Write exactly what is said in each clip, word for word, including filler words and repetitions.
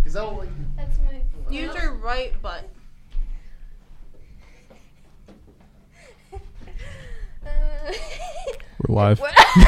Is that what? That's my. Use your right butt. Uh, We're live.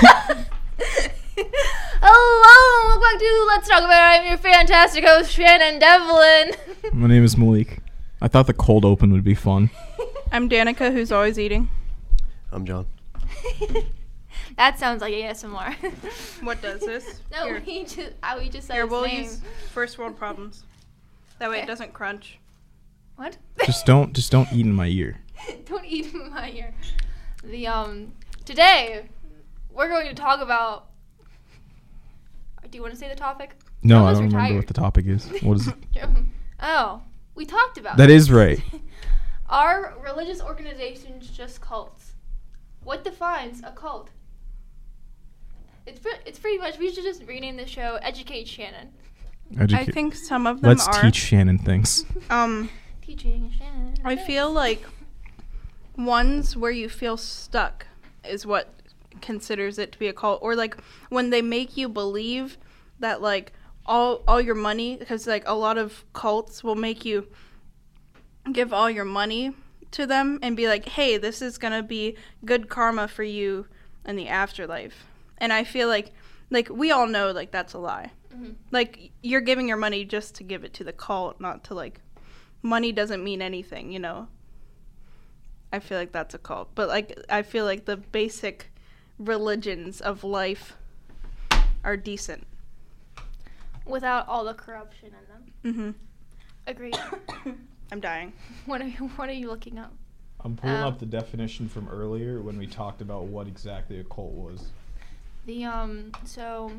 Hello, welcome back to Let's Talk About It. I'm your fantastic host, Shannon Devlin. My name is Malik. I thought the cold open would be fun. I'm Danica, who's always eating. I'm John. That sounds like A S M R. What does this? No, Here. we just, uh, we just said Here, his we'll name. use first world problems. That way Okay. it doesn't crunch. What? Just don't, just don't eat in my ear. Don't eat in my ear. The um today we're going to talk about. Do you want to say the topic? No, Unless I don't you're remember tired. what the topic is. What is it? Oh, we talked about That it. is right. Are religious organizations just cults? What defines a cult? It's pre- it's pretty much, we should just rename the show Educate Shannon. Educa- I think some of them Let's are. teach Shannon things. Um, Teaching Shannon. I feel like ones where you feel stuck is what considers it to be a cult, or like when they make you believe that like all all your money, because like a lot of cults will make you give all your money to them and be like, hey, this is gonna be good karma for you in the afterlife. And I feel like like we all know like that's a lie. Mhm. Like you're giving your money just to give it to the cult, not to like money doesn't mean anything, you know. I feel like that's a cult. But like I feel like the basic religions of life are decent. Without all the corruption in them. Mhm. Agreed. I'm dying. What are you, what are you looking up? I'm pulling Um, up the definition from earlier when we talked about what exactly a cult was. The um so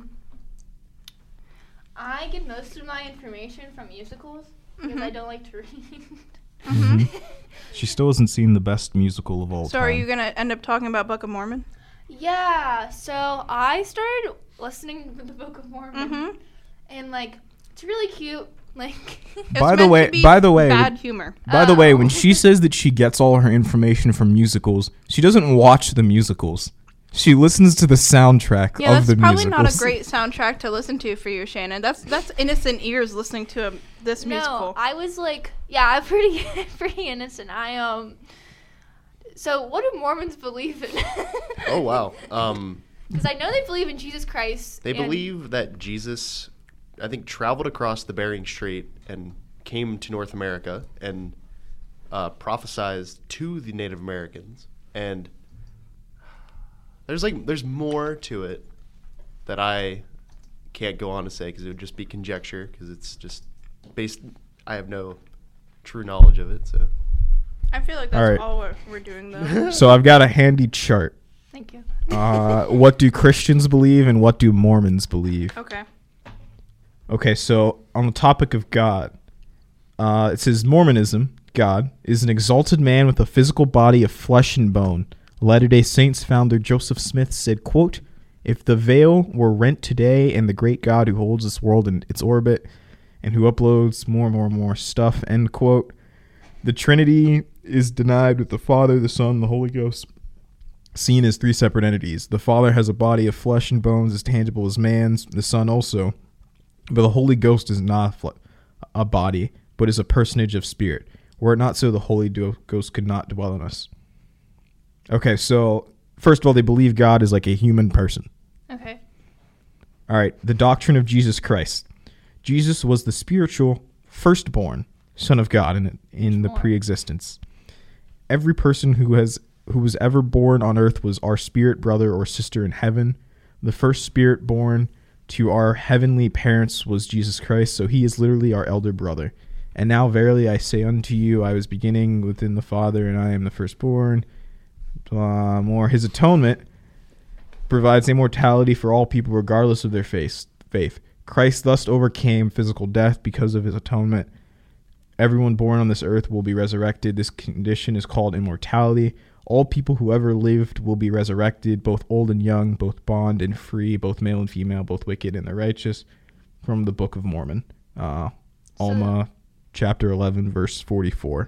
I get most of my information from musicals because I Mhm. don't like to read. Mhm. She still hasn't seen the best musical of all So time. are you going to end up talking about Book of Mormon? Yeah, so I started listening to the Book of Mormon, Mhm. and like it's really cute. Like, It's By the meant way- to be by the way- bad humor. By the way, when Oh. she says that she gets all her information from musicals, she doesn't watch the musicals. She listens to the soundtrack Yeah, of that's the probably musicals. not a great soundtrack to listen to for you, Shannon. That's that's innocent ears listening to a, this no, musical. I was like, yeah, I'm pretty pretty innocent. I um. So, what do Mormons believe in? Oh wow. Um, Because I know they believe in Jesus Christ. they and- believe that Jesus, I think, traveled across the Bering Strait and came to North America and uh, prophesied to the Native Americans. And there's like there's more to it that I can't go on to say because it would just be conjecture because it's just based. I have no true knowledge of it. So I feel like All that's right. all what we're doing, though. So I've got a handy chart. Thank you. Uh, what do Christians believe and what do Mormons believe? Okay. Okay, so on the topic of God, uh, it says Mormonism, God, is an exalted man with a physical body of flesh and bone. Latter-day Saints founder Joseph Smith said, quote, if the veil were rent today and the great God who holds this world in its orbit and who uploads more and more and more stuff, end quote, the Trinity is denied with the Father, the Son, the Holy Ghost seen as three separate entities. The Father has a body of flesh and bones as tangible as man's, the Son also. But the Holy Ghost is not a, fle- a body, but is a personage of spirit. Were it not so, the Holy Do- Ghost could not dwell in us. Okay, so first of all, they believe God is like a human person. Okay. All right, the doctrine of Jesus Christ. Jesus was the spiritual firstborn Son of God in in the Firstborn. pre-existence. Every person who has who was ever born on earth was our spirit brother or sister in heaven. The first spirit born to our heavenly parents was Jesus Christ, so he is literally our elder brother. And now verily I say unto you, I was beginning within the Father, and I am the firstborn. Blah, more. His atonement provides immortality for all people regardless of their faith. faith. Christ thus overcame physical death because of his atonement. Everyone born on this earth will be resurrected. This condition is called immortality. All people who ever lived will be resurrected, both old and young, both bond and free, both male and female, both wicked and the righteous, from the Book of Mormon. Uh, So- Alma, chapter eleven, verse forty-four.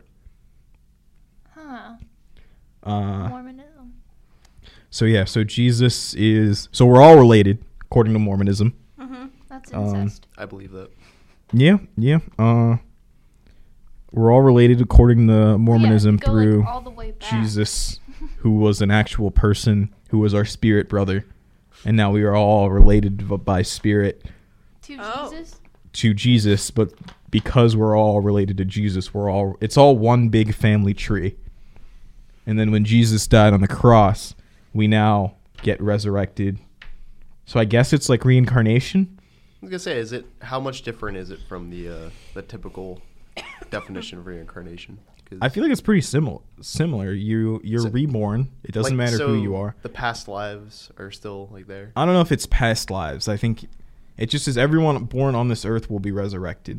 Huh. Uh, Mormonism. so yeah, so Jesus is... So we're all related, according to Mormonism. Mm-hmm. That's um, incest. I believe that. Yeah, yeah. Uh, we're all related according to Mormonism Yeah, go, like, through all the way back. Jesus, who was an actual person, who was our spirit brother, and now we are all related v- by spirit To Oh. Jesus. to Jesus. But because we're all related to Jesus, we're all it's all one big family tree. And then when Jesus died on the cross, we now get resurrected. So I guess it's like reincarnation. I was gonna say, is it how much different is it from the uh, the typical definition of reincarnation? 'Cause, I feel like it's pretty similar. Similar. You you're So- reborn. It doesn't like, matter so who you are. The past lives are still like there. I don't know if it's past lives. I think it just says everyone born on this earth will be resurrected.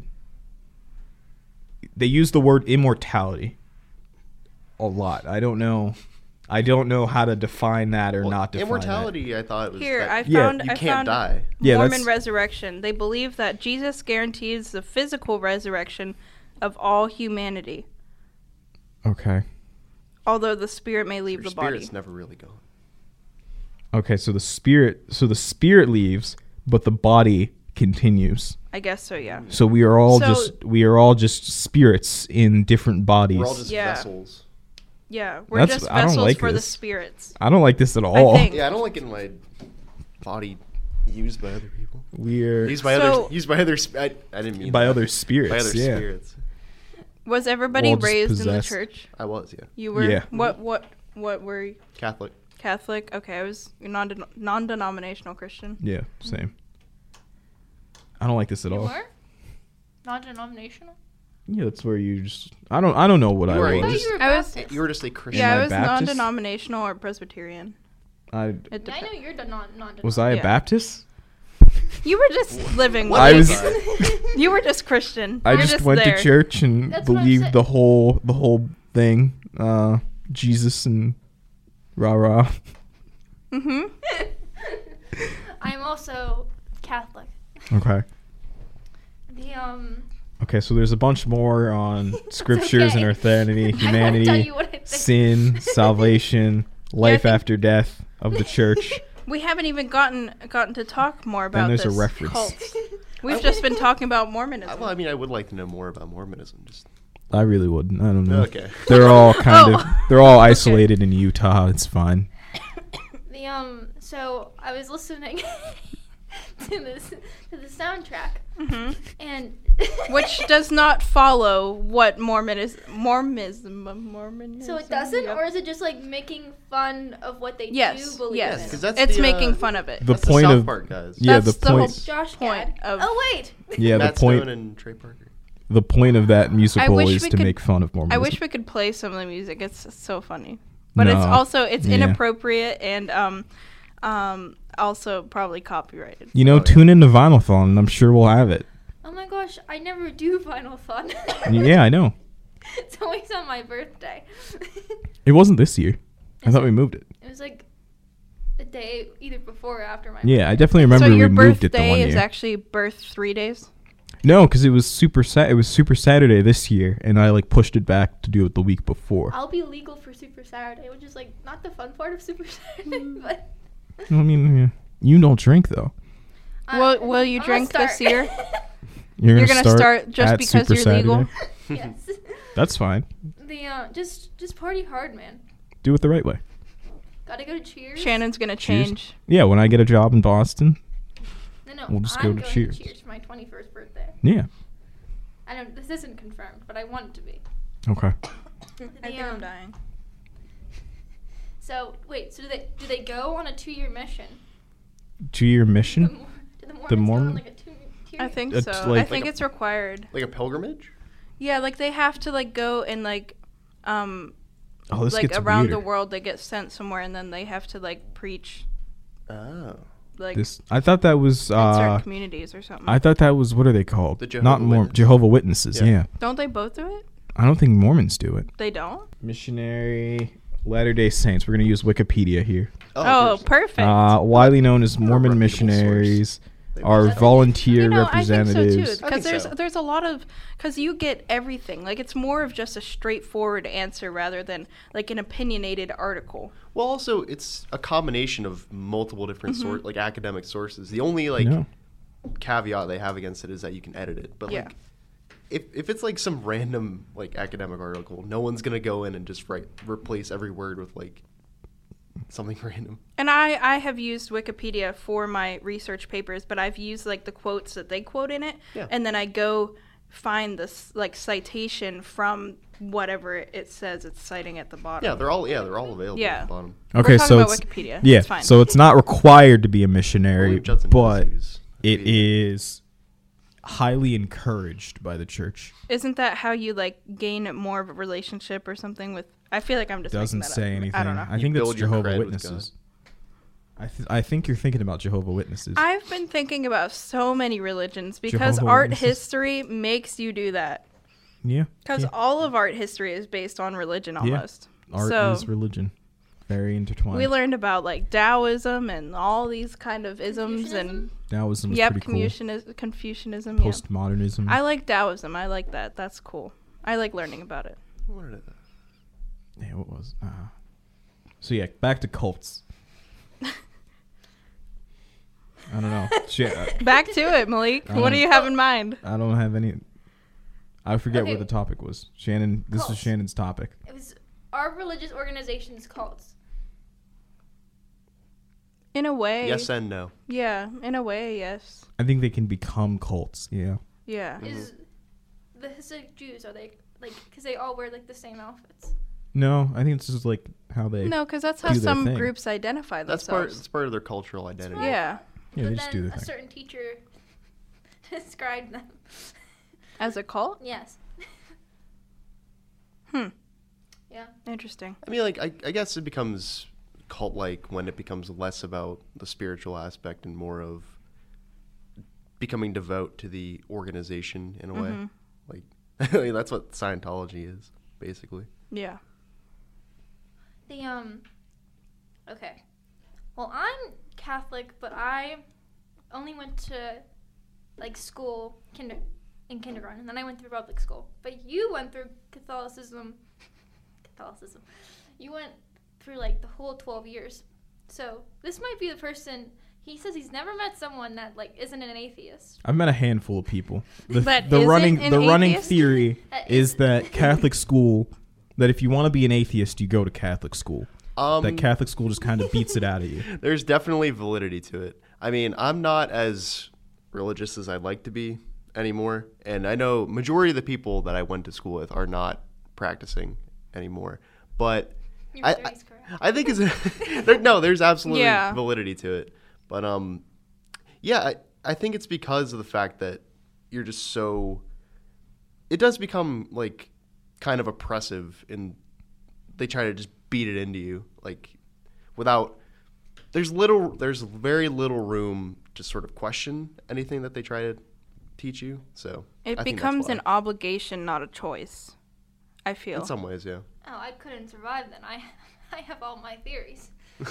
They use the word immortality a lot. I don't know. I don't know how to define that or Well, not define immortality, I thought was Here, that I Yeah, found you I can't found die. Yeah, Mormon that's- resurrection. They believe that Jesus guarantees the physical resurrection of all humanity, that. Okay. although the spirit may leave Your the body. spirit's never really gone. Okay, so the spirit so the spirit leaves, but the body continues. I guess so, yeah. So we are all So- just we are all just spirits in different bodies. We're all just Yeah. vessels. Yeah, we're That's- just I don't vessels like for the this. spirits. I don't like this at all. think- Yeah, I don't like getting my body used by other people. We're Used by So- others. Used by others. I, I didn't mean by that. other spirits. By other yeah. spirits. Was everybody Well, just raised possessed. in the church? I was, yeah. You were. Yeah. What? What? What were you? Catholic. Catholic? Okay, I was non non-denominational Christian. Yeah, same. I don't like this at You all. were? Non-denominational? Yeah, that's where you just. I don't. I don't know what You I were I a- thought was. you were I was- Baptist. You were just a Christian. Yeah, Am I I was Baptist? non-denominational or Presbyterian. I It Yeah, I dep- know you're the non non was I a Yeah. Baptist? You were just living with What I it. was- You were just Christian. I You were just, went there. to church and That's what I'm believed saying. the whole the whole thing. Uh, Jesus and rah rah. Mhm. I'm also Catholic. Okay. The um Okay, so there's a bunch more on scriptures and okay. earthenity, I won't tell humanity, you what I think. sin, salvation, life think- after death of the church. We haven't even gotten gotten to talk more about there's a this reference. cult. We've just been talking about Mormonism. I, well, I mean, I would like to know more about Mormonism. Just I really wouldn't. I don't know. Okay. They're all kind Oh. of they're all Okay. isolated in Utah. It's fine. The um so I was listening to this to the soundtrack Mhm. and Which does not follow what Mormon is Mormonism Mormonism. so it doesn't yeah. or is it just like making fun of what they Yes, do believe yes. in? 'cause that's It's the, making uh, fun of it. The That's point the South of Park guys. yeah, That's the the whole- point Josh point Gad. of- Oh wait. yeah, the Matt point Stone and Trey Parker. the point of that musical wish is we to could- make fun of Mormonism. I wish we could play some of the music. It's so funny, but it's No. also it's Yeah. inappropriate and um um also probably copyrighted. You know, Oh, yeah. tune into Vinyl-thon and I'm sure we'll have it. Oh my gosh, I never do Final Fun. Yeah, I know. It's always on my birthday. It wasn't this year. I Is thought it? we moved it. It was like the day either before or after my Yeah, I birthday. definitely remember so your we moved it the one birthday is year. actually birth three days. No, because it was super sa- it was Super Saturday this year, and I like pushed it back to do it the week before. I'll be legal for Super Saturday, which is like not the fun part of Super Saturday, Mm. but I mean, yeah. You don't drink though. I- Will- will you I'm gonna drink this start. year? You're, You're gonna, gonna start, start just at because Super you're legal? Saturday? Yes. That's fine. The uh, just just party hard, man. Do it the right way. Gotta go to Cheers. Shannon's gonna Cheers. change. Yeah, when I get a job in Boston. No, no. We'll just I'm go to going Cheers. to Cheers for my twenty-first birthday. Yeah. I don't. This isn't confirmed, but I want it to be. Okay. I think um, I'm dying. So wait. So do they do they go on a two-year mission? Two year The mission. Mor- do the Mormons go Mormon- on like a two? two I think It's so. like- I think Like a- it's required. Like a pilgrimage? Yeah, like they have to like go and like um Oh, this like gets around weirder. the world. They get sent somewhere and then they have to like preach Oh. like This I thought that was in uh certain communities or something. I thought that was what are they called? The Not Jehovah Mormon Witness. Jehovah Witnesses. Yeah. Yeah. Don't they both do it? I don't think Mormons do it. They don't? Missionary Latter-day Saints. We're gonna use Wikipedia here. Oh, of course. perfect. Uh, widely known as They're a Mormon reputable missionaries They are must have- volunteer you know, representatives. I think so too. I Because think there's so. there's a lot of because you get everything. Like it's more of just a straightforward answer rather than like an opinionated article. Well, also, it's a combination of multiple different Mm-hmm. sort, like academic sources. The only like No. caveat they have against it is that you can edit it. But Yeah. like, if if it's like some random like academic article, no one's gonna go in and just write replace every word with like something random. And I, I have used Wikipedia for my research papers, but I've used like the quotes that they quote in it, Yeah. and then I go find this like citation from whatever it says it's citing at the bottom. Yeah, they're all yeah they're all available Yeah. at the bottom. Okay, We're talking so about it's Wikipedia. yeah, It's fine. so it's not required to be a missionary, William Judson but does use it Wikipedia. is highly encouraged by the church. Isn't that how you like gain more of a relationship or something with? I feel like I'm just Doesn't making that say up. anything. I don't know. I You think that's build your Jehovah cred with Witnesses. I th- I think you're thinking about Jehovah Witnesses. I've been thinking about so many religions because Jehovah art Witnesses. history makes you do that. yeah, Because yeah. all of art history is based on religion almost. art so is religion, very intertwined. we learned about like Taoism and all these kind of isms and Taoism is yep, pretty Confucianism. Confucianism. cool. Yeah. Postmodernism. I like Taoism. I like that. That's cool. I like learning about it. What did it- yeah, what was? Uh, so yeah, back to cults. I don't know. Shit, I, Back to it, Malik. Um, What do you have in mind? I don't have any. I forget Okay. what the topic was. Shannon, this was Cults. Shannon's topic. It was are religious organizations cults? In a way. Yes and no. Yeah, in a way, yes. I think they can become cults. Yeah. Yeah. Mhm. Is the Hasidic Jews, are they like, because they all wear like the same outfits? No, I think it's just like how they. No, because that's how do their some thing. groups identify That's part. themselves. That's part of their cultural identity. Yeah, Yeah, but they just then do their a thing. certain teacher described them. as a cult. Yes. Hmm. Yeah. Interesting. I mean, like I, I guess it becomes cult-like when it becomes less about the spiritual aspect and more of becoming devout to the organization in a way. Mhm. Like I mean, that's what Scientology is basically. Yeah. The um. Okay. Well, I'm Catholic, but I only went to like school kinder in kindergarten, and then I went through public school. But you went through Catholicism. Catholicism. You went through like the whole twelve years. So this might be the person. He says he's never met someone that like isn't an atheist. I've met a handful of people. The, That the isn't running an the running atheist? theory That is isn't- that Catholic school, that if you want to be an atheist, you go to Catholic school. Um, that Catholic school just kind of beats it out of you. There's definitely validity to it. I mean, I'm not as religious as I'd like to be anymore, and I know majority of the people that I went to school with are not practicing anymore. But Your I, theory's I, correct. I think it's there, no, there's absolutely Yeah. validity to it. But um, yeah, I, I think it's because of the fact that you're just so. It does become like kind of oppressive, and they try to just beat it into you, like without. There's little. There's very little room to sort of question anything that they try to teach you. So It I think that's becomes why. an obligation, not a choice. I feel. In some ways, yeah. Oh, I couldn't survive then. I, I have all my theories.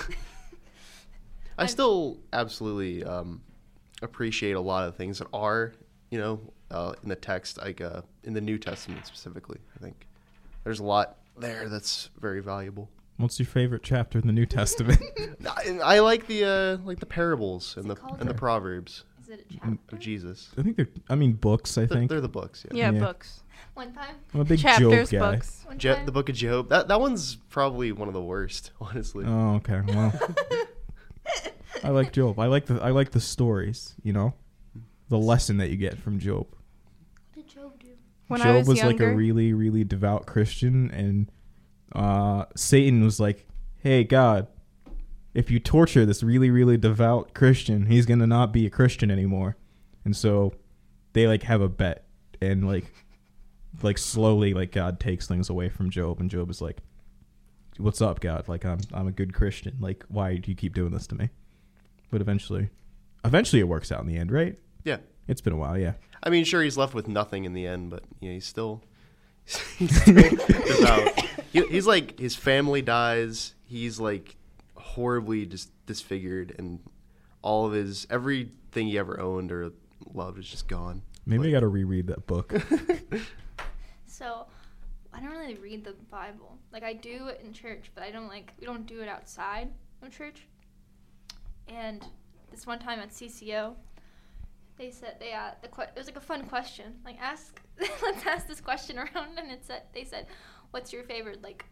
I I'm- still absolutely um, appreciate a lot of things that are, you know, uh, in the text, like uh, in the New Testament specifically. I think there's a lot there that's very valuable. What's your favorite chapter in the New Testament? I, I like the uh, like the parables and it the called? and the proverbs Is it a chapter? of Jesus. I think they're. I mean, books. I They're, think they're the books, yeah. yeah, Yeah. books. One time. I'm a big Chapters, Job guy. books. One Je- time. the Book of Job. That that one's probably one of the worst, honestly. Oh, okay. Well, I like Job. I like the. I like the stories. You know, the lesson that you get from Job. What did Job do? When Job I was, was younger, like a really, really devout Christian, and uh, Satan was like, "Hey, God, if you torture this really, really devout Christian, he's gonna not be a Christian anymore." And so they like have a bet, and like, like slowly, like God takes things away from Job, and Job is like, "What's up, God? Like I'm, I'm a good Christian. Like, why do you keep doing this to me?" But eventually, eventually it works out in the end, right? Yeah. It's been a while, yeah. I mean, sure, he's left with nothing in the end, but you know, he's still he's still devout. He, he's like his family dies. He's like horribly just disfigured, and all of his everything he ever owned or loved is just gone. Maybe I Like- got to reread that book. So, I don't really read the Bible. Like I do it in church, but I don't like we don't do it outside of church. And this one time at C C O, they said they uh the que- it was like a fun question. Like ask let's ask this question around, and it said they said, "What's your favorite like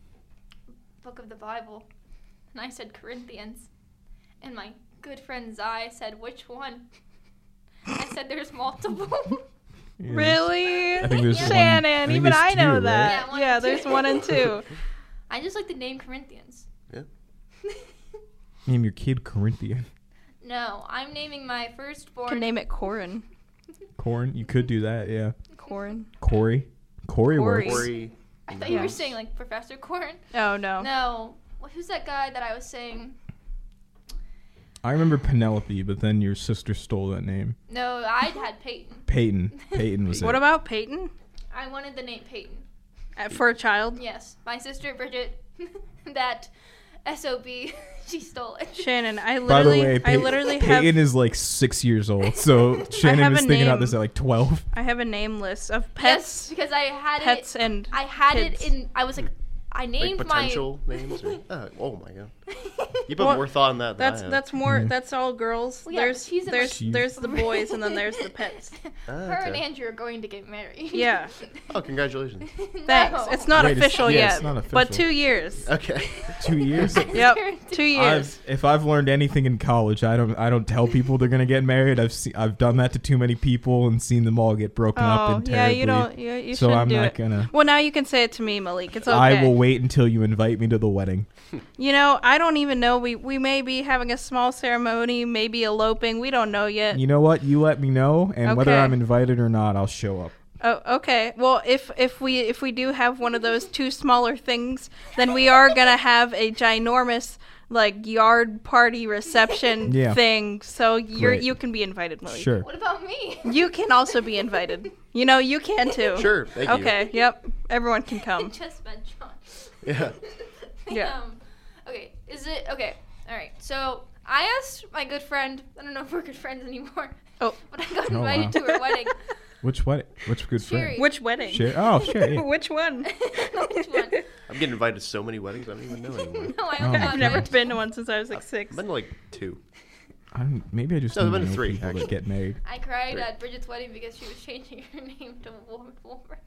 book of the Bible?" And I said Corinthians, and my good friend Zai said, "Which one?" I said there's multiple. Yeah. Really? I think there's one- Shannon, I think even there's I know two, that. right? Yeah, one Yeah, and there's two. one and two. I just like the name Corinthians. Yeah. Name your kid Corinthian. No, I'm naming my firstborn. Can name it Corin. Corn. You could do that. Yeah. Corin. Corey. Corey Corey. works. Corey. I thought you Yeah. were saying like Professor Corn. Oh no. No, well, who's that guy that I was saying? I remember Penelope, but then your sister stole that name. No, I had Peyton. Peyton. Peyton was What it. about Peyton? I wanted the name Peyton. Uh, for a child? Yes, my sister Bridget, that S O B, she stole it. Shannon, I By the literally, way, I Pey- literally have, Peyton is like six years old, so Shannon have was a thinking about name. this at like twelve. I have a name list of Yes, pets, because I had pets, it. and I had kids. it in. I was like, I Like named potential names? Or, oh, oh my god. You put Well, more thought in that than That's I have. that's more. Yeah. That's all girls. Well, yeah, there's but she's in, there's like- there's the boys and then there's the pets. Ah, Her and okay. Andrew are going to get married. Yeah. Oh, congratulations. Thanks. No. It's not Wait, it's- official yeah, yet, it's not but official. two years. Okay. Two years. Yep, two years. I've, if I've learned anything in college, I don't I don't tell people they're gonna get married. I've seen I've done that to too many people and seen them all get broken up Oh and yeah, terribly. you don't. You, you so shouldn't I'm do not it. gonna. Well, now you can say it to me, Malik. It's okay. I will wait until you invite me to the wedding. You know, I don't even know. We we may be having a small ceremony, maybe eloping. We don't know yet. You know what? You let me know, and whether Okay. I'm invited or not, I'll show up. Oh, okay. Well, if if we if we do have one of those two smaller things, then we are gonna have a ginormous like yard party reception Yeah. thing. So you're Great. you can be invited, Malik. Sure. What about me? You can also be invited. You know, you can too. Sure, thank you. Okay. Yep. Everyone can I come. just met John. Yeah. Yeah. Um, okay, is it okay? All right. So I asked my good friend. I don't know if we're good friends anymore. Oh. But I got Oh, invited wow. to her wedding. Which wedding? Which good Sherry. friend? Which wedding? Sure. Oh, sure. Yeah. Which one? Which one? I'm getting invited to so many weddings I don't even know anymore. No, I Oh. only I've got never invited- been to one since I was like six. I've been to like two. I don't, maybe I just No, don't there's been know three, people actually. that get married. I cried Three. at Bridget's wedding because she was changing her name to Wol- Wolbert.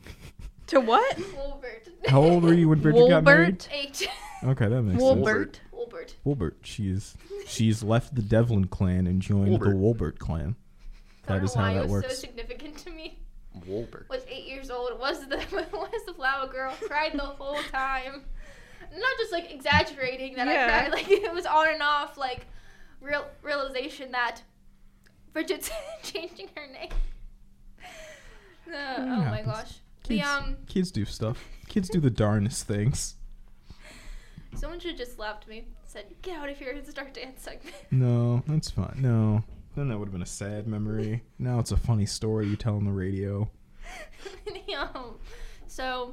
To what? Wolbert. How old were you when Bridget got married? Wolbert? Eight. Okay, that makes sense. Wolbert. Wolbert. Wolbert. She's she's left the Devlin clan and joined the Wolbert clan. I don't That is know how why that it was works. so significant to me. Wolbert. Was eight years old. Was the was the flower girl. Cried the whole time. Not just like exaggerating that Yeah. I cried. Like it was on and off. Like real realization that Bridget's changing her name. Uh, oh my happens. gosh. Kids, The um. kids do stuff. Kids do the darnest things. Someone should have just slapped me. Said, "Get out of here and start dancing." No, that's fine. No. Then that would have been a sad memory. Now it's a funny story you tell on the radio. um, so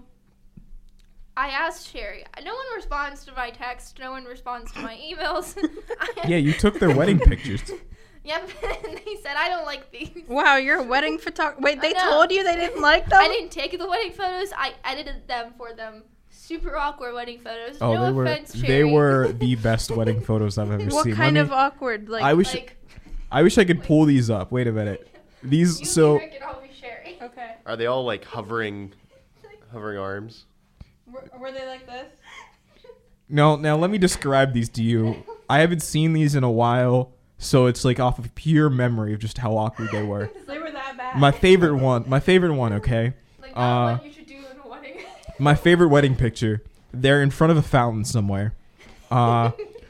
I asked Sherry. No one responds to my text. No one responds to my emails. I- Yeah, you took their wedding pictures. Yep. And they said I don't like these. Wow, you're a wedding photographer. Wait, I they know. told you they didn't like them? I didn't take the wedding photos. I edited them for them. Super awkward wedding photos. Oh, no they were offense, Sherry. they were the best wedding photos I've ever What seen. Let kind me- of awkward? Like, I wish Like, I wish I could pull these up. Wait a minute. These you so be Rick and I'll be Sherry. okay. Are they all like hovering, hovering arms? Were, were they like this? No, now let me describe these to you. I haven't seen these in a while, so it's like off of pure memory of just how awkward they were. They were that bad. My favorite one, my favorite one, okay? Like Uh, not what you should do in a wedding. My favorite wedding picture. They're in front of a fountain somewhere. Uh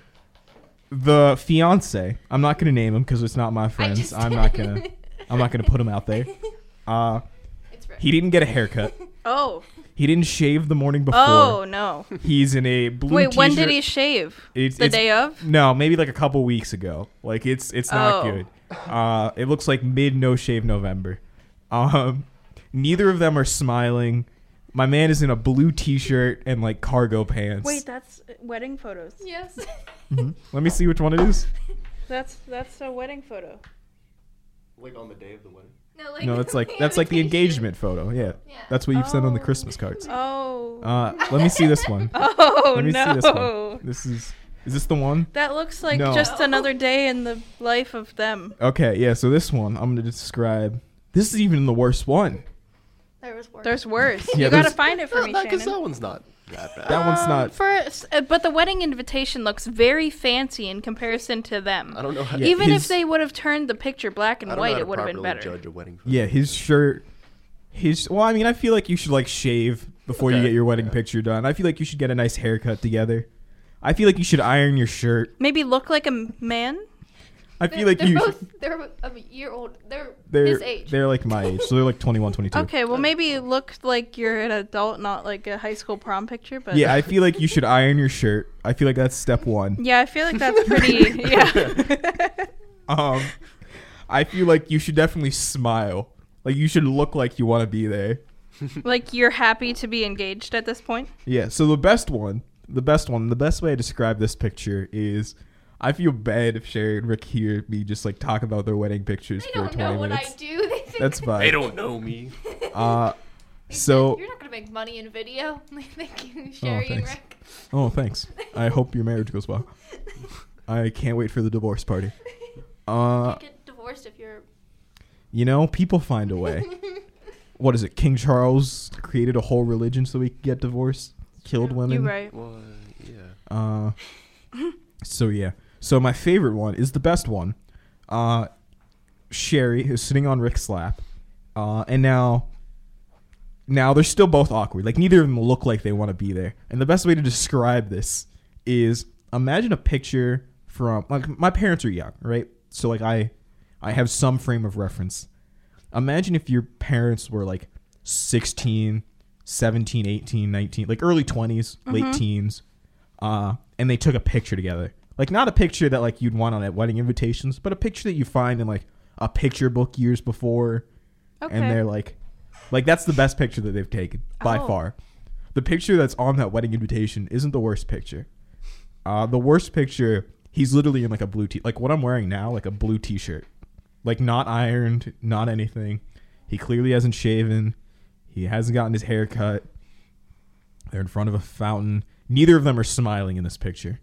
the fiance, I'm not going to name him cuz it's not my I friends. just I'm not did. going to I'm not going to put him out there. Uh It's Rick. he didn't get a haircut. Oh. He didn't shave the morning before. Oh, no. He's in a blue Wait, when did t-shirt. he shave? It's- the it's- day of? No, maybe like a couple weeks ago. Like it's it's not Oh. good. Uh, it looks like mid no shave November. Um, neither of them are smiling. My man is in a blue T-shirt and like cargo pants. Wait, that's uh, wedding photos. Yes. Mhm. Let me see which one it is. That's that's a wedding photo. Like on the day of the wedding. No, like No, that's like that's like the invitation. engagement photo. Yeah, Yeah. that's what you've sent on the Oh. Christmas cards. Oh. Uh, let me see this one. oh Let me no. see this one. This is Is this the one? That looks like No. just another day in the life of them. Okay, yeah. So this one, I'm gonna describe. This is even the worst one. There was worse. There's worse. Yeah, you gotta there's- find it for me, Because Shannon. that one's not that bad. That one's Um, not. For s- uh, but the wedding invitation looks very fancy in comparison to them. I don't know how. Yeah, Even his- if they would have turned the picture black I and don't know white, how it to would have been properly better. Judge a wedding. photo. Yeah, his shirt. His. Well, I mean, I feel like you should like shave before you Okay, get your wedding yeah. picture done. I feel like you should get a nice haircut together. I feel like you should iron your shirt. Maybe look like a m- man. I They're, feel like they're you. both they're a year old. They're, They're his age. they're like my age, so they're like twenty-one, twenty-two. Okay, well maybe look like you're an adult, not like a high school prom picture. But Yeah, I feel like you should iron your shirt. I feel like that's step one. yeah, I feel like that's pretty. Yeah. Um, I feel like you should definitely smile. Like you should look like you want to be there. Like you're happy to be engaged at this point. Yeah. So the best one, the best one, the best way to describe this picture is, I feel bad if Sherry and Rick hear me just like talk about their wedding pictures They for don't twenty know what minutes. I do. They think That's fine. They don't know me. Uh, They so said, you're not gonna make money in video. Thank you, Sherry and thanks. Rick. oh thanks. I hope your marriage goes well. I can't wait for the divorce party. Uh, You get divorced if you're. you know, people find a way. What is it? King Charles created a whole religion so we could get divorced, killed True. women. You're right. Well, yeah. Uh, so yeah. So my favorite one is the best one. Uh, Sherry is sitting on Rick's lap, uh, and now, now they're still both awkward. Like neither of them look like they want to be there. And the best way to describe this is imagine a picture from like my parents are young, right? So like I, I have some frame of reference. Imagine if your parents were like sixteen, seventeen, eighteen, nineteen, like early twenties, late teens, uh, and they took a picture together. Like not a picture that like you'd want on at wedding invitations, but a picture that you find in like a picture book years before. Okay. And they're like, like that's the best picture that they've taken by Oh. far. The picture that's on that wedding invitation isn't the worst picture. Uh, the worst picture, he's literally in like a blue t, like what I'm wearing now, like a blue t-shirt. Like not ironed, not anything. He clearly hasn't shaven. He hasn't gotten his hair cut. They're in front of a fountain. Neither of them are smiling in this picture.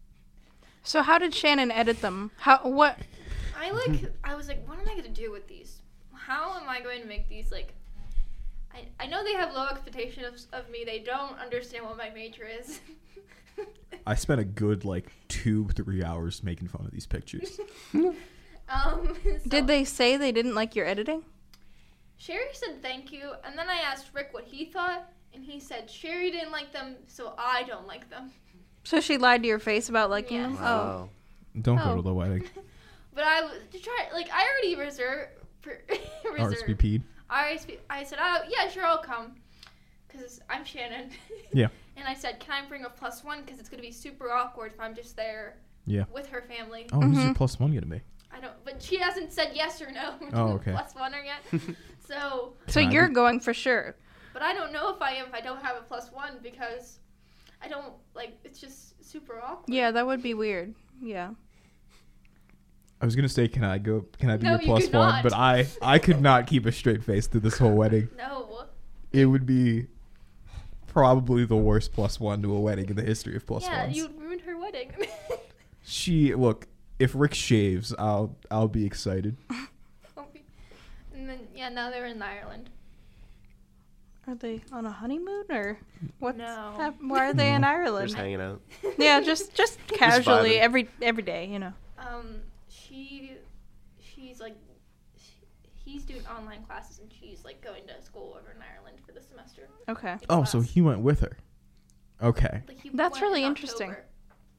So how did Shannon edit them? How what? I like. I was like, what am I gonna do with these? How am I going to make these like? I I know they have low expectations of me. They don't understand what my major is. I spent a good like two, three hours making fun of these pictures. Um. so Did they say they didn't like your editing? Sherry said thank you, and then I asked Rick what he thought, and he said Sherry didn't like them, so I don't like them. So she lied to your face about liking them? Yes. Oh. Wow. Don't Oh. go to the wedding. But I was to try like I already reserved. R S V P'd. I R S V I said, oh yeah, sure, I'll come, cause I'm Shannon. Yeah. And I said, can I bring a plus one? Cause it's gonna be super awkward if I'm just there. Yeah. With her family. Oh, who's your Mhm. plus one gonna be? I don't. But she hasn't said yes or no to Oh, the okay. plus one or yet. So, So Can I you're be- going for sure. but I don't know if I am if I don't have a plus one because I don't like. It's just super awkward. Yeah, that would be weird. Yeah. I was gonna say, can I go? Can I be No, your you plus do one? not. But I, I could not keep a straight face through this whole wedding. No. It would be probably the worst plus one to a wedding in the history of plus yeah, ones. you ruined her wedding. She look. If Rick shaves, I'll I'll be excited. And then yeah, now they're in Ireland. Are they on a honeymoon or what? No. Why are they in No. Ireland? Just hanging out. Yeah, just just casually vibing. every every day, you know. Um, she, she's like, she, he's doing online classes and she's like going to school over in Ireland for the semester. Okay. Like, Oh, so class. he went with her. Okay. Like, he That's went really in interesting. October.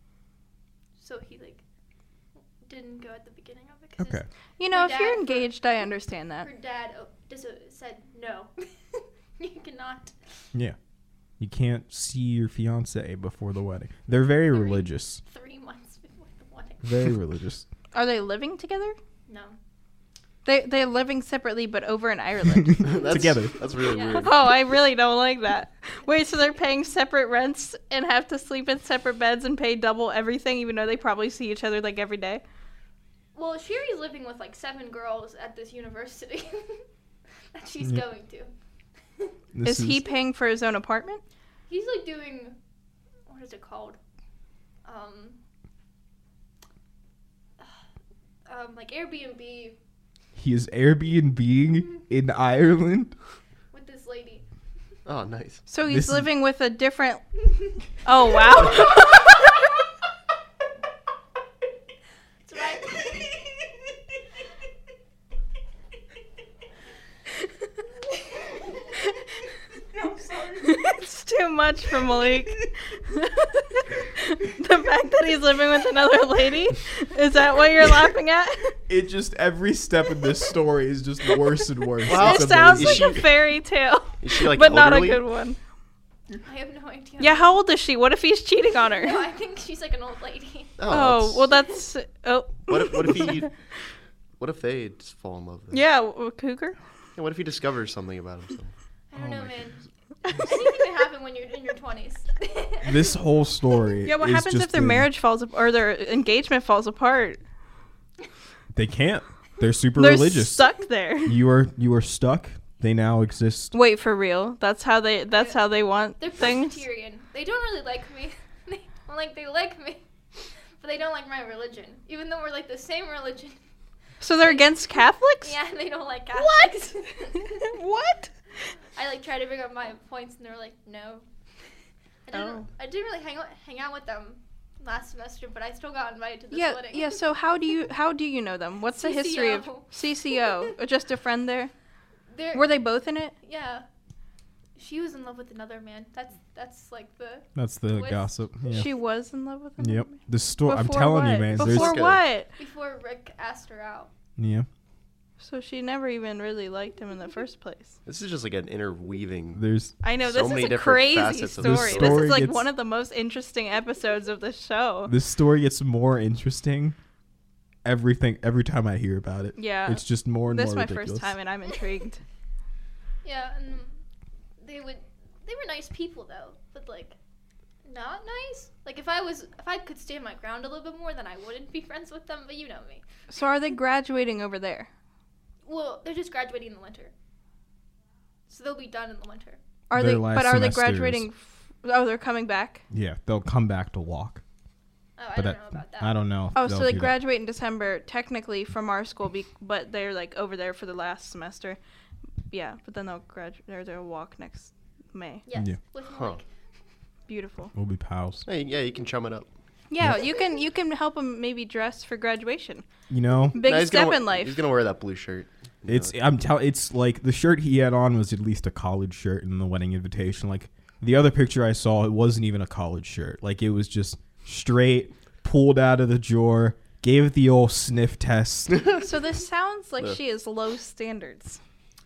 So he like didn't go at the beginning of it. 'cause Okay. You know, Her if you're dad for- engaged, I understand that. Her dad oh, just uh, said no. You cannot. Yeah. You can't see your fiance before the wedding. They're very Three. religious. Three months before the wedding. Very religious. Are they living together? No. They they're living separately, but over in Ireland. That's, Together. That's really Yeah. weird. Oh, I really don't like that. Wait, so they're paying separate rents and have to sleep in separate beds and pay double everything, even though they probably see each other like every day? Well, Sherry's living with like seven girls at this university that she's Yeah. going to. This Is he paying for his own apartment? He's like doing, what is it called? Um, um, like Airbnb He is Airbnb in Ireland. with this lady. Oh, nice. So he's This is- living with a different. Oh wow. That's right. It's too much for Malik. The fact that he's living with another lady, is that what you're laughing at? It just every step in this story is just worse and worse. Wow. It It's sounds amazing. like Is a she- fairy tale, Is she like but not a elderly? good one. I have no idea. Yeah, how old is she? What if he's cheating on her? No, I think she's like an old lady. Oh, well, that's oh. What if, what if he? What if they just fall in love? Then? Yeah, w- cougar. And what if he discovers something about himself? I don't Oh know, my man. Anything can happen when you're in your twenties. This whole story. Yeah, what is happens just if their a- marriage falls ap- or their engagement falls apart? They can't. They're super They're religious. stuck there. You are you are stuck. They now exist. Wait, for real? That's how they. That's how they want They're things. Presbyterian. They don't really like me. They, well, like they like me, but they don't like my religion. Even though we're like the same religion. So they're against Catholics? Yeah, they don't like What? Catholics. What? I like try to bring up my points, and they're like, no. I didn't. Oh. I didn't really hang out hang out with them last semester, but I still got invited to this Yeah, wedding. yeah. So how do you how do you know them? What's the history of C C O? Or just a friend there? They're, Were they both in it? Yeah. She was in love with another man. That's that's like the. That's the Twist. gossip. Yeah. She was in love with him. Yep. The story. I'm Before telling you, what? man. Before There's- what? Before Rick asked her out. There's, yeah. So she never even really liked him in the first place. This is just like an interweaving. There's. I know So this many is a different crazy facets story. of This, this story is like gets- one of the most interesting episodes of the show. This story gets more interesting. Everything. Every time I hear about it. Yeah. It's just more and This is more my ridiculous. first time, and I'm intrigued. Yeah, and they would. They were nice people though, but like, not nice. Like if I was, if I could stand my ground a little bit more, then I wouldn't be friends with them. But you know me. So are they graduating over there? Well, they're just graduating in the winter, so they'll be done in the winter. Are Their they? last But are they semesters. graduating? F- oh, they're coming back. Yeah, they'll come back to walk. Oh, I But don't I- know about that. I don't know. if Oh, they'll so they do that. graduate in December, technically from our school, be- but they're like over there for the last semester. Yeah, but then they'll graduate or they'll walk next May. Yes, Yeah. with Huh. Malik. Beautiful. We'll be pals. Hey, yeah, you can chum it up. Yeah, you can you can help them maybe dress for graduation. You know, Big No, he's step gonna, in life. He's gonna wear that blue shirt. You it's know. I'm tell it's like the shirt he had on was at least a college shirt in the wedding invitation. Like the other picture I saw, it wasn't even a college shirt. Like it was just straight pulled out of the drawer, gave it the old sniff test. So this sounds like Ugh. she has low standards.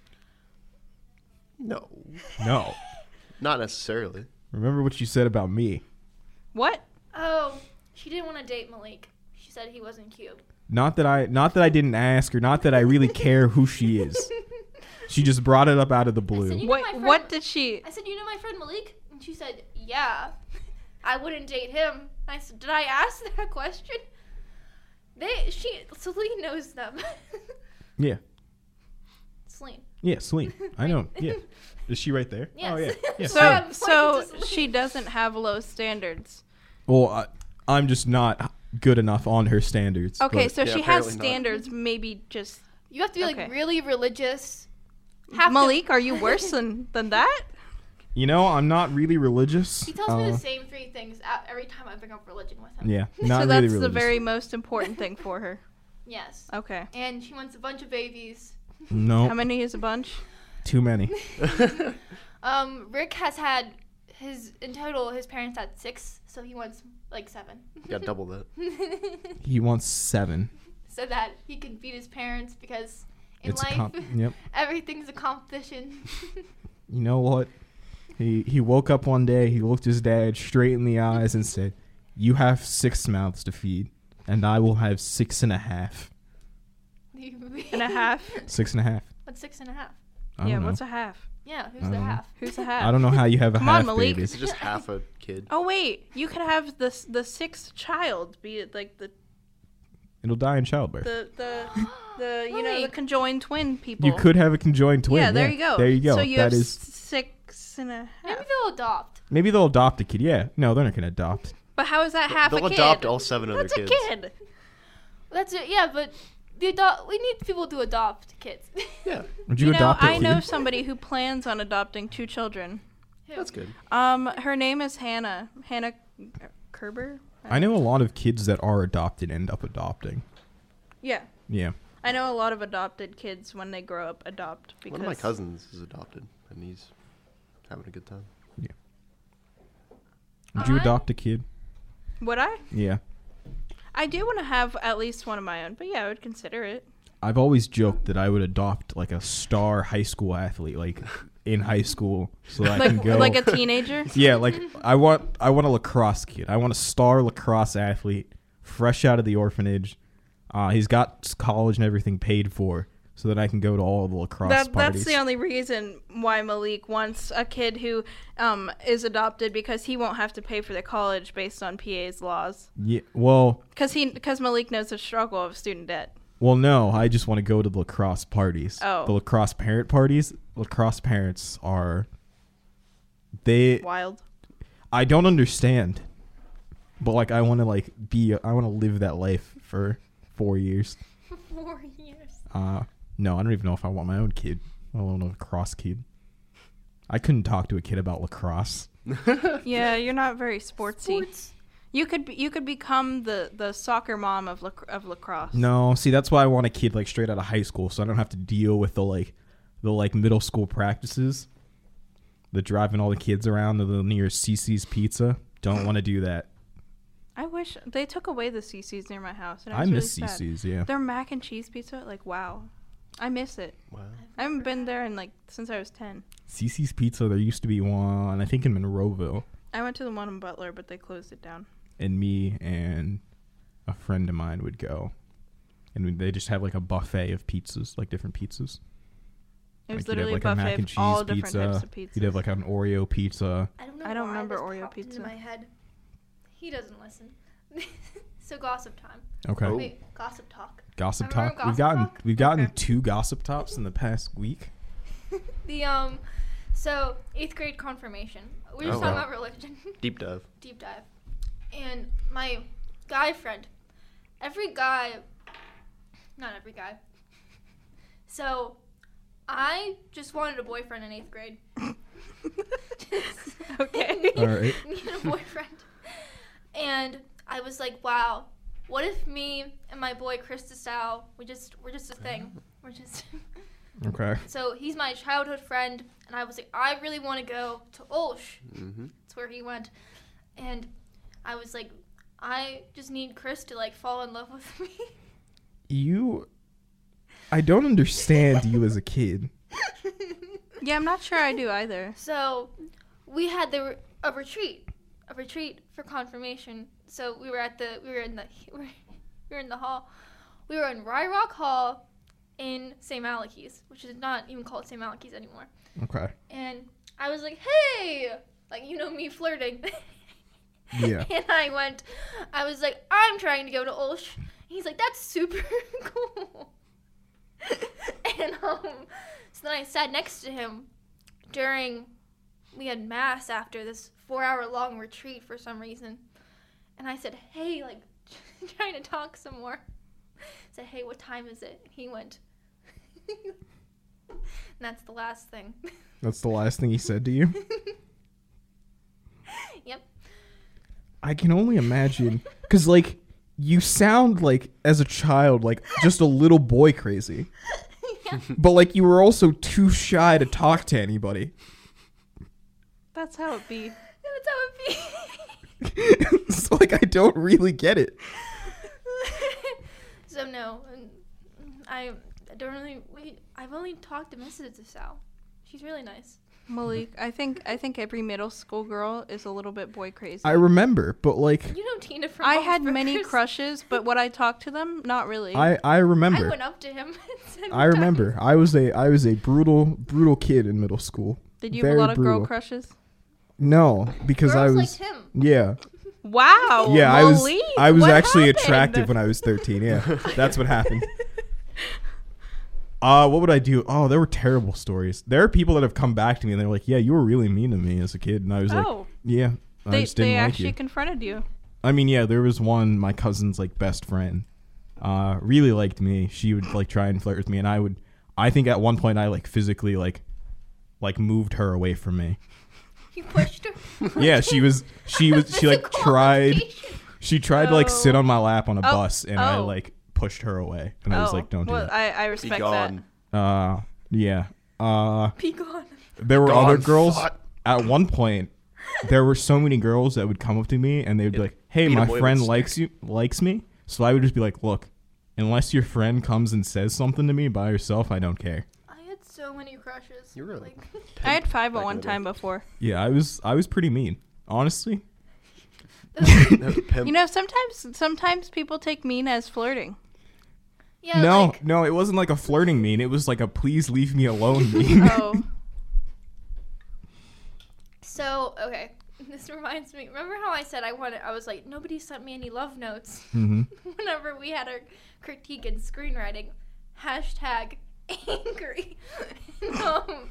No, No, not necessarily. remember what you said about me. What? Oh, she didn't want to date Malik. She said he wasn't cute. Not that I, not that I didn't ask her. Not that I really care who she is. She just brought it up out of the said blue. you- know What my friend- what did she I said, you know my friend Malik? And she said, yeah. I wouldn't date him. I said, did I ask that question? They, she, Celine knows them. Yeah, Celine. yeah, Celine. I know. Yeah, is she right there? Yes. Oh yeah. Yeah. So I'm pointing so to Celine. she doesn't have low standards. Well, I, I'm just not good enough on her standards. Okay, but- so Yeah, she has apparently not. standards, maybe just You have to be Okay. like really religious. Have to- Malik, are you worse than than that? you know, I'm not really religious. He tells me Uh, the same three things a- every time I bring up religion with him. Yeah, not so really that's religious. the very most important thing for her. Yes. Okay. And she wants a bunch of babies. No, How many is a bunch? too many. Um, Rick has had his in total. His parents had six, so he wants like seven. Yeah, double that. He wants seven. So that he can beat his parents because in It's a life comp- yep. everything's a competition. You know what? He he woke up one day. He looked his dad straight in the eyes and said, "You have six mouths to feed, and I will have six and a half. And a half? Six and a half. What's six and a half? I don't Yeah, know. what's a half? Yeah, who's I the don't know. half? Who's a half? I don't know how you have a Come on, half Malik. baby. Is it just half a kid? Oh wait, you could have the s- the sixth child be it like the It'll die in childbirth. the the the you know the Malik. conjoined twin people. You could have a conjoined twin. Yeah, there you go. There you go. So you That have is six and a Maybe half. they'll adopt. maybe they'll adopt a kid. Yeah, Yeah, no, they're not gonna adopt. But how is that half They'll a kid? adopt all seven of That's their a kids. kid. That's it. Yeah, but the adopt. We need people to adopt kids. Yeah, Would you, You know, adopt a I kid? know somebody who plans on adopting two children. Who? that's good. Um, her name is Hannah. Hannah Kerber. I know a lot of kids that are adopted end up adopting. Yeah, Yeah. I know a lot of adopted kids when they grow up adopt because One of my cousins is adopted, and he's having a good time. Would you I- adopt a kid? Would I? Yeah. I do want to have at least one of my own, but yeah, I would consider it. I've always joked that I would adopt like a star high school athlete, like in high school, so that I can Like go. like a teenager. yeah, like I want I want a lacrosse kid. I want a star lacrosse athlete, fresh out of the orphanage. Uh, he's got college and everything paid for, so that I can go to all the lacrosse That, parties. that's the only reason why Malik wants a kid who um, is adopted, because he won't have to pay for the college based on P A's laws. yeah. Well, Because he because Malik knows the struggle of student debt. well, no. I just want to go to the lacrosse parties. Oh. The lacrosse parent parties. Lacrosse parents are. They. Wild. I don't understand, but like I want to like be. I want to live that life for four years. Four years. Uh, no, I don't even know if I want my own kid. I don't know a lacrosse kid. I couldn't talk to a kid about lacrosse. Yeah, you're not very sportsy. Sports. You could be, you could become the, the soccer mom of lac- of lacrosse. No, see, that's why I want a kid like straight out of high school, so I don't have to deal with the like, the like middle school practices, the driving all the kids around to the near C C's Pizza. Don't want to do that. I wish they took away the C C's near my house. And I, I was miss really C sad. C's. Yeah. Their mac and cheese pizza, like wow, I miss it. Wow. I haven't been there in like since I was ten. C C's Pizza. There used to be one, I think, in Monroeville, I went to the one in Butler, but they closed it down. and me and a friend of mine would go, and we- they just have like a buffet of pizzas, like different pizzas. It was Like, you'd have, literally like, a a buffet mac and of all cheese different pizza. types of pizzas. You'd have like an Oreo pizza. I don't know. I don't why remember this Oreo popped pizza. Into my head. He doesn't listen. So gossip time. Okay. Oh. Wait, gossip talk. Gossip Remember talk. We've Gossip gotten Talk? we've gotten Okay. two gossip tops in the past week. The um, so eighth grade confirmation. We were just Oh, talking wow. about religion. Deep dive. Deep dive. And my guy friend, every guy, not every guy. So, I just wanted a boyfriend in eighth grade. Okay. All right. Need a boyfriend. And I was like, wow, what if me and my boy Chris DeSalle, we just we're just a thing. We're just Okay. So he's my childhood friend, and I was like, I really want to go to Olsh. Mm-hmm. That's where he went. And I was like, I just need Chris to like fall in love with me. You, I don't understand you as a kid. Yeah, I'm not sure I do either. So we had the re- a retreat, a retreat for confirmation. So we were at the we were in the we were, we were in the hall. We were in Rye Rock Hall in Saint Malachy's, which is not even called Saint Malachy's anymore. Okay. And I was like, hey, like you know me flirting. Yeah. And I went, I was like, I'm trying to go to Olsh. He's like, that's super cool. And um, so then I sat next to him during, we had mass after this four hour long retreat for some reason. And I said, hey, like, trying to talk some more. I said, hey, what time is it? And he went, and that's the last thing. That's the last thing he said to you? Yep. I can only imagine. Because, like, you sound like, as a child, like, just a little boy crazy. Yeah. But, like, you were also too shy to talk to anybody. That's how it be. That's how it be. So, like, I don't really get it. So no, um, I I don't really. We I've only talked to Missus DeSalle. She's really nice. Malik, I think I think every middle school girl is a little bit boy crazy. I remember, but, like, You know Tina from. I Bob's had many Burgers? crushes, but would I talk to them? Not really. I, I I remember. went up to him. And said I remember. I was a I was a brutal brutal kid in middle school. Did you have Very a lot of girl brutal. crushes? No, because I Girls was liked him. yeah. Wow. Yeah, I was Malik, I was what actually happened? attractive when I was thirteen. Yeah. That's what happened. Uh, what would I do? Oh, there were terrible stories. There are people that have come back to me and they're like, "Yeah, you were really mean to me as a kid." And I was like, Oh, "Yeah, I they just didn't they like actually you." confronted you. I mean, yeah, there was one my cousin's like best friend uh, really liked me. She would like try and flirt with me, and I would. I think at one point I like physically like, like moved her away from me. You pushed her. Yeah, she was. She was. She like Physical tried. altercation. She tried to like sit Oh. on my lap on a Oh. bus, and I Oh. like pushed her away, and I was Oh, like, "Don't do well, that." I, I Be respect that. gone. Uh, yeah. Uh, Be gone. there were Gone, other girls. thought. At one point, there were so many girls that would come up to me and they would be Yeah, like, "Hey, beat 'em my away with friend stick." likes you, likes me." So I would just be like, "Look, unless your friend comes and says something to me by herself, I don't care." I had so many crushes. You were a like, I had five Back at in one the day. time before. Yeah, I was. I was pretty mean, honestly. That was pimp. You know, sometimes sometimes people take mean as flirting. yeah, no, like, no, it wasn't like a flirting mean. It was like a please leave me alone mean. Oh, so okay. This reminds me. Remember how I said I wanted? I was like, nobody sent me any love notes. hmm Whenever we had our critique in screenwriting, hashtag angry. um,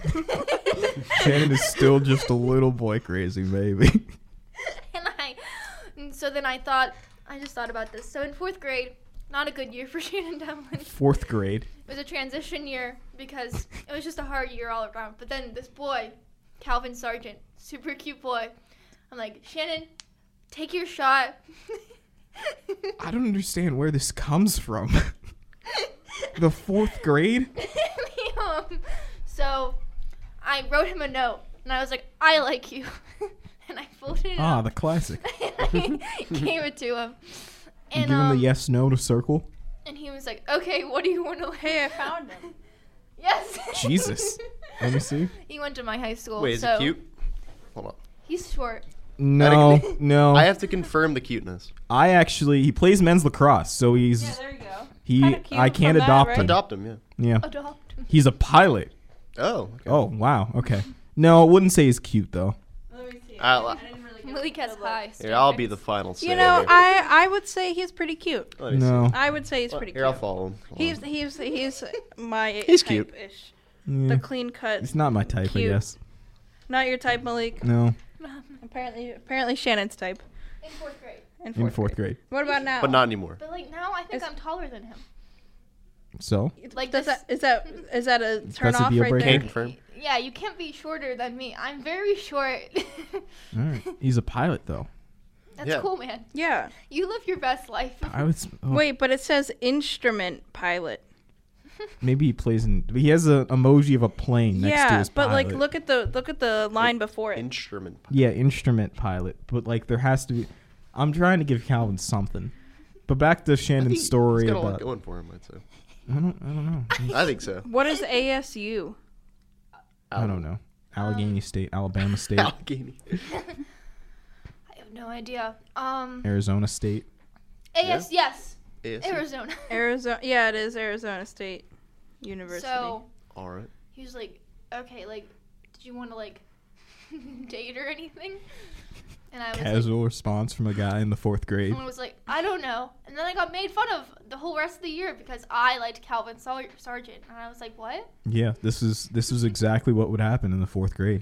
Shannon is still just a little boy crazy, baby. and I, and so then I thought, I just thought about this. So in fourth grade, not a good year for Shannon Devlin. Fourth grade. It was a transition year because it was just a hard year all around. But then this boy, Calvin Sargent, super cute boy. I'm like, Shannon, take your shot. I don't understand where this comes from. The fourth grade? um, so I wrote him a note and I was like, I like you. And I folded it Ah, up the classic. and I gave it to him. You And give him um, the yes no to circle? and he was like, okay, what do you want to hey, I found him. Yes. Jesus. Let me see. He went to my high school. Wait, is so it cute? Hold on. He's short. No, no. I I, have to confirm the cuteness. actually, he plays men's lacrosse, so he's Yeah, there you go. he. Kinda cute I can't from that, adopt right? him. Adopt him, yeah. Yeah, Adopt him. he's a pilot. Oh. Okay. Oh wow. Okay. No, I wouldn't say he's cute though. Let me see. I'll- Malik has high Here, I'll be standards. the final say. You know, here. I I would say he's pretty cute. Let me see. No. I would say he's Well, pretty here, I'll cute. follow him. Hold He's on. he's he's my He's cute. type-ish. Yeah. The clean cut. He's not my type, Cute. I guess. Not your type, Malik. No, Apparently, apparently Shannon's type. In fourth grade. In in fourth, fourth grade. grade. What about now? But not anymore. But like now, I think Is- I'm taller than him. So Like Does this- that is that is that a turn That's a off deal right breaker? there? Can't confirm. Yeah, you can't be shorter than me. I'm very short. all right, he's a pilot though. That's Yeah. cool, man. Yeah. You live your best life. I was oh, Wait, but it says instrument pilot. maybe he plays in. He has an emoji of a plane next to Yeah, his but like pilot. look at the look at the line before it. Instrument. Yeah, instrument pilot. But like there has to be. I'm trying to give Calvin something. But back to I Shannon's think story He's got a lot about. going for him, I'd say. I don't. I don't know. I think so. What is A S U? I don't know. Allegheny State, Alabama State, Allegheny. I have no idea. Um, Arizona State. A S yes, A S U. Arizona. Arizona. Yeah, it is Arizona State University. So All right. he was like, okay, like, did you want to like date or anything? And I was like, Casual response from a guy in the fourth grade. someone was like, I don't know. And then I got made fun of the whole rest of the year because I liked Calvin Sar- Sargent. And I was like, what? Yeah, this is this is exactly what would happen in the fourth grade.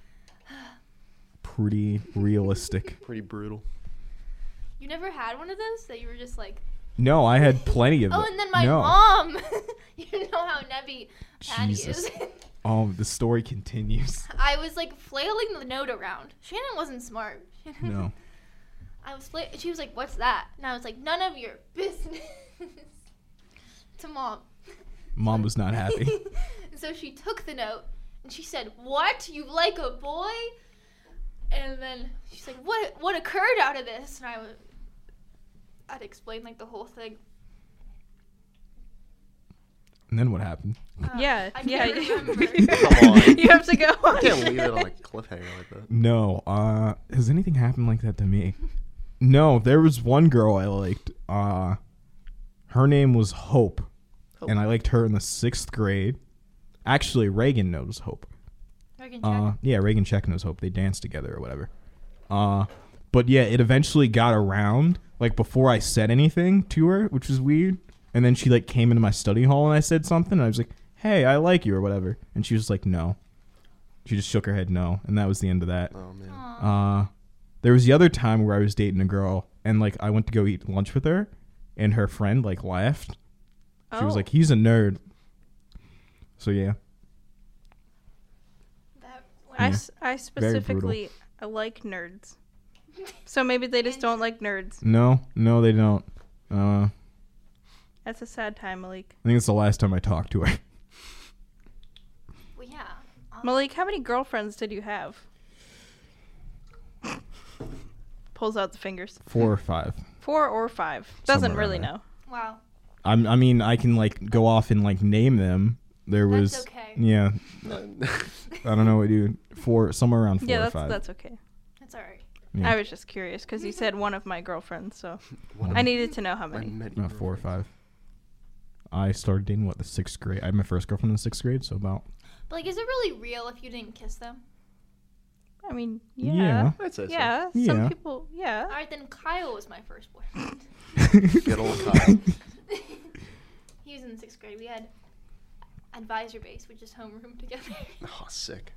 Pretty realistic. Pretty brutal. You never had one of those that you were just like, No, I had plenty of oh, it. and then my no. mom. You know how Nebby Patty Jesus. is. Oh, the story continues. I was like flailing the note around. Shannon wasn't smart. No. I was fla- she was like, what's that? And I was like, none of your business. To mom. Mom was not happy. And so she took the note and she said, what? You like a boy? And then she's like, what what occurred out of this? And I would I'd explain like the whole thing. And then what happened? Uh, yeah, I yeah. can't you- remember. Come on. you have to go. I can't leave it on a cliffhanger like that. No. Uh, has anything happened like that to me? No. There was one girl I liked. Uh, her name was Hope, Hope. and I liked her in the sixth grade. Actually, Reagan knows Hope. I can check. Uh, yeah, Reagan Check knows Hope. They danced together or whatever. Uh, but yeah, it eventually got around, like, before I said anything to her, which was weird. And then she, like, came into my study hall and I said something. And I was like, hey, I like you or whatever. And she was like, no. She just shook her head no. And that was the end of that. Oh man. Aw. Uh, there was the other time where I was dating a girl and, like, I went to go eat lunch with her. and her friend like laughed. She was Oh. like, "He's a nerd." So yeah, That I, Yeah. s- I specifically I like nerds. So maybe they just don't like nerds. no, no, they don't. Uh, That's a sad time, Malik. I think it's the last time I talked to her. well, yeah. Um, Malik, how many girlfriends did you have? Pulls out the fingers. Four or five. Four or five. Doesn't Somewhere really around there. know. wow. I'm, I mean, I can like go off and like name them. There was, That's okay. yeah, I don't know what you four somewhere around four Yeah, or that's five. that's okay. That's all right. Yeah. I was just curious because you said one of my girlfriends, so One I of- needed to know how I many. met About you. four or five. I started dating what the sixth grade. I had my first girlfriend in the sixth grade, so about But like, is it really real if you didn't kiss them? I mean, yeah. Yeah. I'd say so. Yeah, Yeah. some people, yeah. All right, then Kyle was my first boyfriend. Good old Kyle. He was in sixth grade. We had advisor base, which is homeroom together. Oh, sick.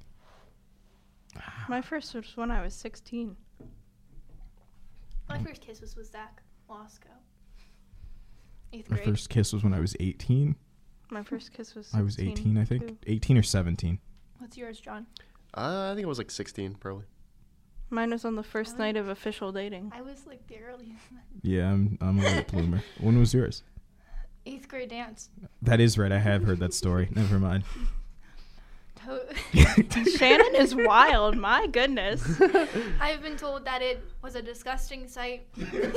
My first was when I was sixteen. My first kiss was with Zach Wasco. Eighth My grade. first kiss was when I was eighteen. My first kiss was. I was sixteen, eighteen, I think. too. eighteen or seventeen. What's yours, John? Uh, I think it was like sixteen, probably. Mine was on the first Really? night of official dating. I was like the earliest. Yeah, I'm I'm a late bloomer. When was yours? Eighth grade dance. That is right. I have heard that story. Never mind. To- Shannon is wild. My goodness. I've been told that it was a disgusting sight.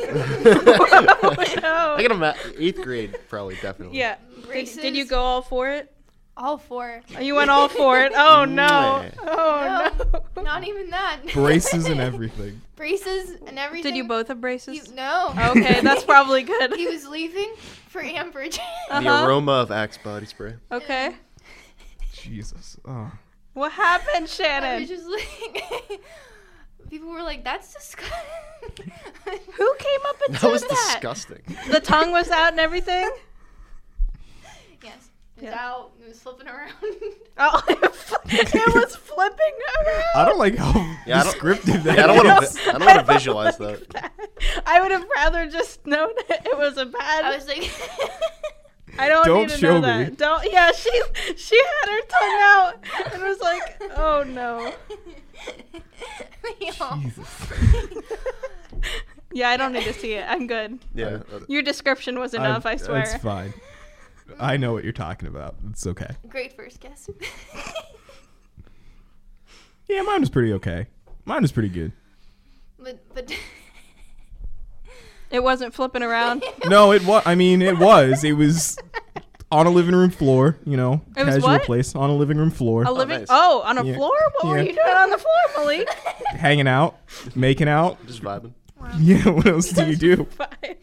No. I get him at eighth grade, probably, definitely. Yeah. Did, Braces. did you go all for it? All four. Oh, you went all for it. Oh no. Meh. Oh no. Not even that. Braces and everything. Braces and everything. Did you both have He, braces? no. Okay, that's probably good. He was leaving for Ambridge. The Uh-huh. aroma of Axe body spray. Okay. Jesus. Oh. What happened, I was Shannon? just like, people were like, "That's disgusting." Who came up and That said was that? disgusting. The tongue was out and everything? Yes, it was Yeah. out. It was flipping around. Oh, it was flipping around. I don't like how Yeah, I don't- descriptive that Yeah, I don't want is. to. I don't want to visualize like that. I would have rather just known it was a bad. I was like, I don't, Don't need to show know that. me. Don't. Yeah, she she had her tongue out and was like, "Oh no." Yeah. Jesus. Yeah, I don't need to see it. I'm good. Yeah. Your description was enough, I, swear. That's fine. I know what you're talking about. It's okay. Great first guess. Yeah, mine was pretty okay. Mine was pretty good. but but It wasn't flipping around. No, it was. I mean, it was. It was on a living room floor. You know, It was casual what? place on a living room floor, A living. nice. Oh, on a Yeah. floor? What were Yeah. you doing on the floor, Malik? hanging out, making out. Just vibing. Yeah. What else do you do? Vibe.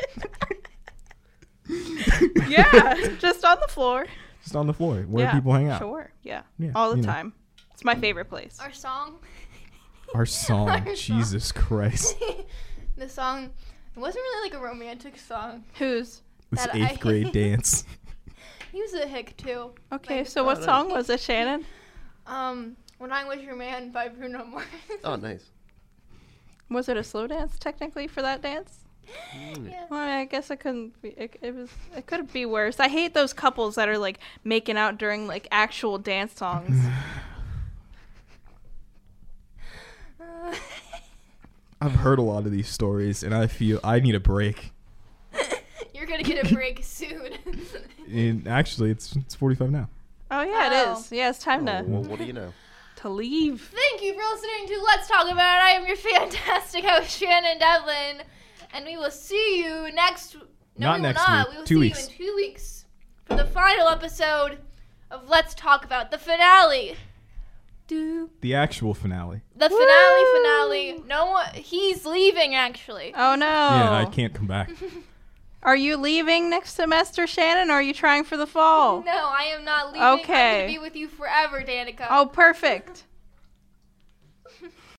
Yeah, just on the floor. Just on the floor where Yeah, people hang out. Sure. Yeah. Yeah, All the you know. time. It's my favorite place. our song, Our song. Our song. Jesus Christ. the song, it wasn't really like a romantic song. Whose? This That eighth I- grade dance. He was a hick too. Okay, Like, so what nice. song was it, Shannon? Um, "When I Was Your Man" by Bruno Mars. Oh, nice. Was it a slow dance technically for that dance? Mm. Yeah. Well, I guess it couldn't be. It, it was. It could be worse. I hate those couples that are like making out during like actual dance songs. Uh, I've heard a lot of these stories, and I feel I need a break. You're gonna get a break soon. And actually, it's it's forty-five now. Oh yeah, Oh. it is. Yeah, it's time Oh, to well, what do you know? to leave. Thank you for listening to Let's Talk About It. I am your fantastic host, Shannon Devlin, and we will see you next. No, Not we next will not. week. We will Two see weeks. you in two weeks for the final episode of Let's Talk About the finale. Do The actual finale. the finale finale. No one. He's leaving actually. Oh no. Yeah, I can't come back. Are you leaving next semester, Shannon, or are you trying for the fall? No, I am not leaving. I'm Okay. gonna be with you forever, Danica. Oh, perfect.